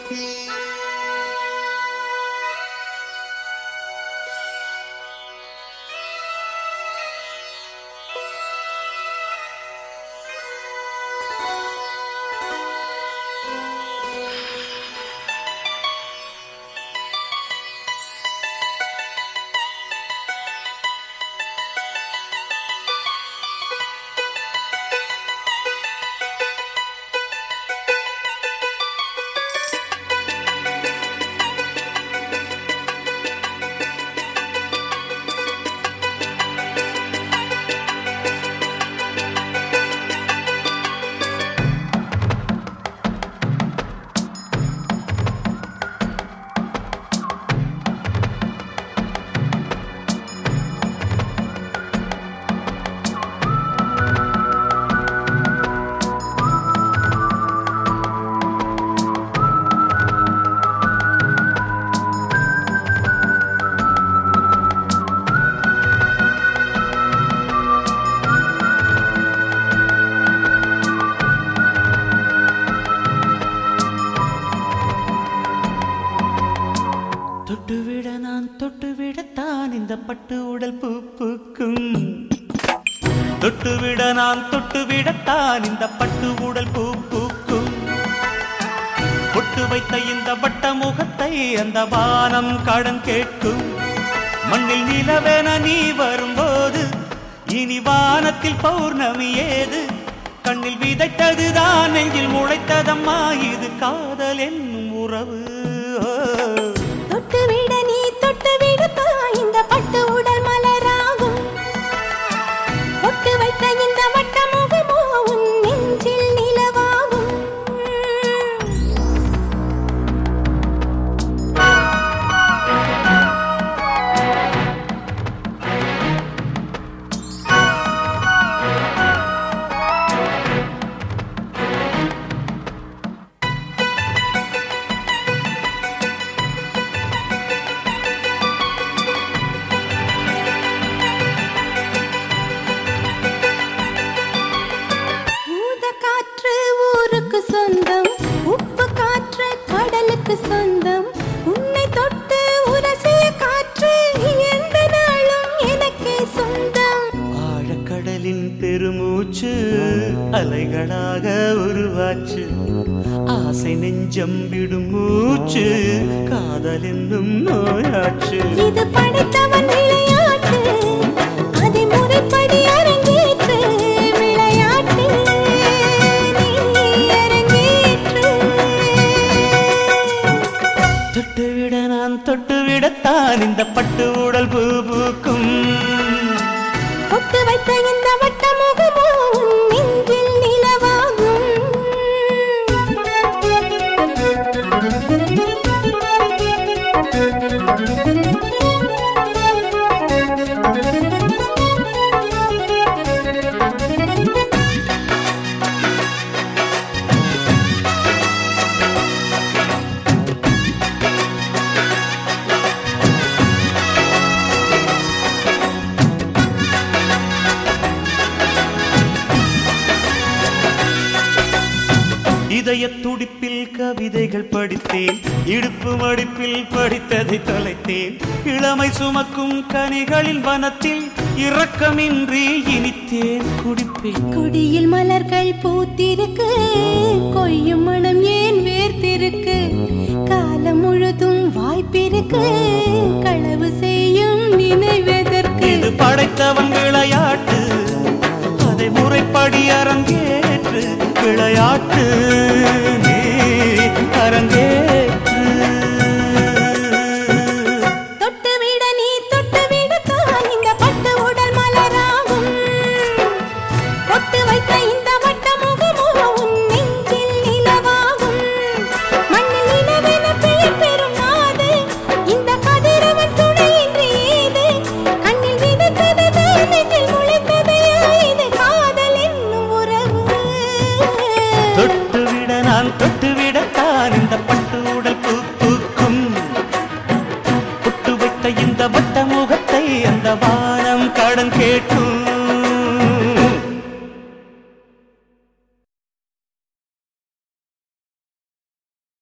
தொட்டுவிட நான் தொட்டுவிடத்தான் இந்த பட்டு உடல் பூ பூக்கும். தொட்டுவிட நான் தொட்டுவிடத்தான் இந்த பட்டு உடல் பூ பூக்கும். பொட்டு வைத்த இந்த வட்ட முகத்தை அந்த வானம் கடன் கேட்கும். மண்ணில் நிலவென நீ வரும்போது இனி வானத்தில் பௌர்ணமி ஏது? கண்ணில் விதைத்ததுதான் நெஞ்சில் முளைத்ததம்மா இது காதல் என்னும் உறவு. தொட்டுவிட நீ தொட்டுவிடத்தா இந்த பட்டு உடல் மலராகும். பொட்டு வைத்த இந்த வட்ட முகமோ உன் நெஞ்சில் நிலவாகும். சொந்தம் உப்பு காற்று கடலுக்கு சொந்தம். உன்னை தொட்டு உரசிய காற்று எந்த நாளும் எனக்கே சொந்தம். ஆழக்கடலின் பெருமூச்சு அலைகளாக உருவாச்சு. ஆசை நெஞ்சம் விடும் மூச்சு காதல் என்னும் நோயாச்சு. இது படைத்தவன் விளையாட்டு அதை முறைப்படி அரங்கேற்று. விளையாட்டு தொட்டுவிட நான் தொட்டுவிடத்தான் இந்த பட்டு உடல் பூ பூக்கும். பொட்டு வைத்த இந்த வட்ட முகமோ நெஞ்சில் நிலவாகும். இதய துடிப்பில் கவிதைகள் படித்தேன். இடுப்பு மடிப்பில் படித்ததை தொலைத்தேன். இளமை சுமக்கும் கனிகளின் வனத்தில் இரக்கமின்றி இனித்தேன் குடிப்பேன். கொடியில் மலர்கள் பூத்திருக்கு கொய்யும் மனம் ஏன் வேர்த்திருக்கு. காலம் முழுதும் வாய்ப்பிருக்கு களவு செய்யும் நினைவதற்கு. இது படைத்தவன் விளையாட்டு அதை முறைப்படி அரங்கேற்று. விளையாட்டு நீ அரங்கேற்று. தொட்டுவிட நீ தொட்டுவிடத்தான் இந்த பட்டு உடல் மலராகும். பொட்டு வைத்த இந்த வட்ட முகமோ உன் நெஞ்சில் நிலவாகும். மண்ணில் நிலவென பெயர் பெறும் நாது இந்த கதிரவன் துணையின்றி ஏது? கண்ணில் விதைத்ததுதான் நெஞ்சில் முளைத்ததையா இது காதல் என்னும் உறவு. தொட்டுவிட நான் தொட்டுவிட